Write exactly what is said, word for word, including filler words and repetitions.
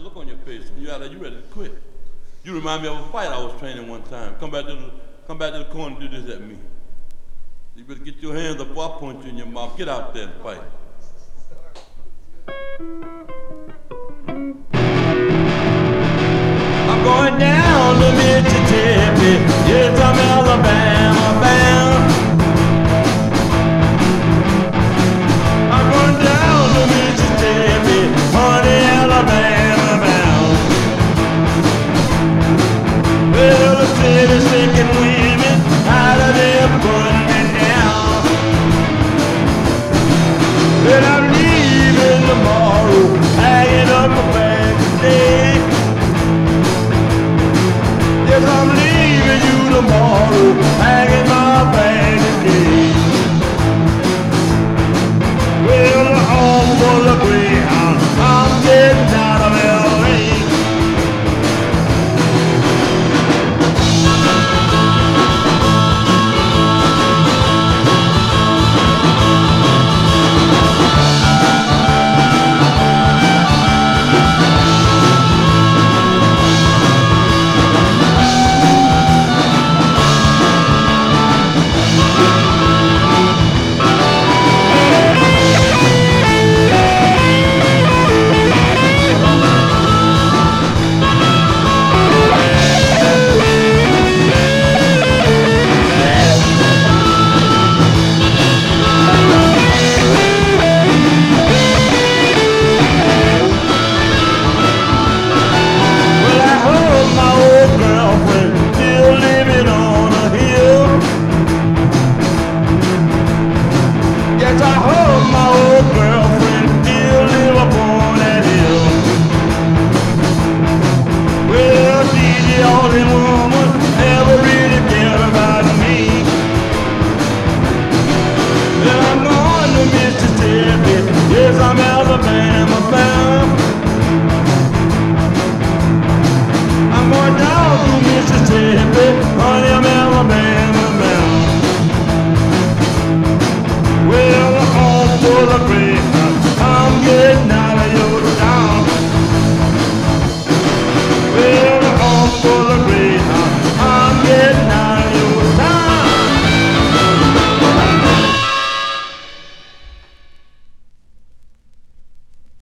look on your face. You out there, you ready to quit. You remind me of a fight I was training one time. Come back to the, come back to the corner and do this at me. You better get your hands up before I punch you in your mouth. Get out there and fight.